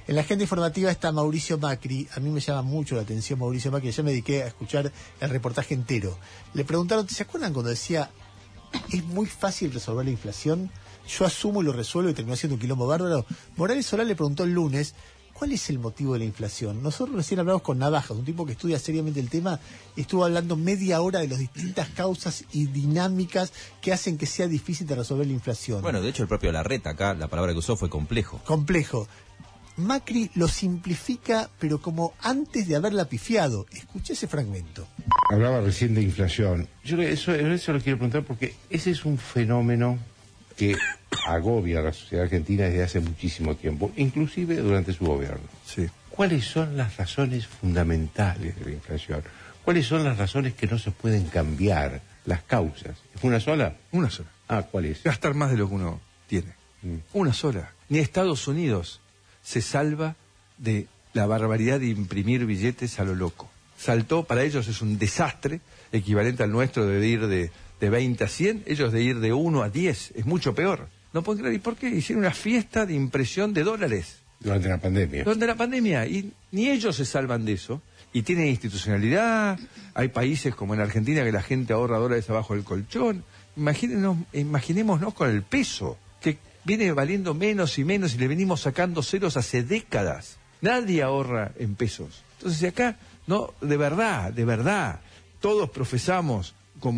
En la agenda informativa está Mauricio Macri. A mí me llama mucho la atención Mauricio Macri. Ya me dediqué a escuchar el reportaje entero. Le preguntaron, ¿se acuerdan cuando decía, es muy fácil resolver la inflación? Yo asumo y lo resuelvo y terminó siendo un quilombo bárbaro. Morales Solá le preguntó el lunes, ¿cuál es el motivo de la inflación? Nosotros recién hablamos con Navajas, un tipo que estudia seriamente el tema, estuvo hablando media hora de las distintas causas y dinámicas que hacen que sea difícil de resolver la inflación. Bueno, de hecho el propio Larreta acá, la palabra que usó fue complejo. Complejo. Macri lo simplifica, pero como antes de haberla pifiado. Escuché ese fragmento. Hablaba recién de inflación. Yo eso lo quiero preguntar porque ese es un fenómeno que agobia a la sociedad argentina desde hace muchísimo tiempo, inclusive durante su gobierno. Sí. ¿Cuáles son las razones fundamentales de la inflación? ¿Cuáles son las razones que no se pueden cambiar? Las causas. ¿Es una sola? Una sola. ¿Cuál es? Gastar más de lo que uno tiene. Una sola. Ni Estados Unidos se salva de la barbaridad de imprimir billetes a lo loco. Saltó, para ellos es un desastre, equivalente al nuestro de ir de 20 a 100, ellos de ir de 1 a 10, es mucho peor. No pueden creer, ¿y por qué? Hicieron una fiesta de impresión de dólares. Durante la pandemia. Durante la pandemia, y ni ellos se salvan de eso. Y tienen institucionalidad, hay países como en Argentina que la gente ahorra dólares abajo del colchón. Imaginémonos con el peso, que viene valiendo menos y menos y le venimos sacando ceros hace décadas. Nadie ahorra en pesos. Entonces acá, no, de verdad, todos profesamos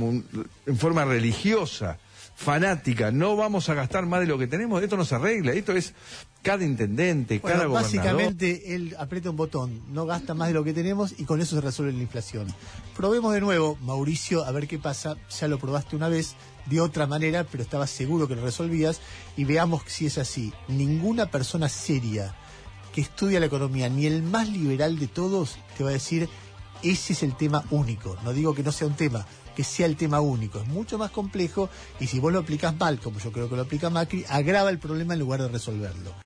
en forma religiosa, fanática, no vamos a gastar más de lo que tenemos, esto no se arregla, esto es cada intendente, cada gobernador. Básicamente él aprieta un botón, no gasta más de lo que tenemos y con eso se resuelve la inflación. Probemos de nuevo, Mauricio, a ver qué pasa. Ya lo probaste una vez de otra manera, pero estabas seguro que lo resolvías, y veamos si es así. Ninguna persona seria que estudia la economía, ni el más liberal de todos, te va a decir, ese es el tema único. No digo que no sea un tema, que sea el tema único. Es mucho más complejo, y si vos lo aplicás mal, como yo creo que lo aplica Macri, agrava el problema en lugar de resolverlo.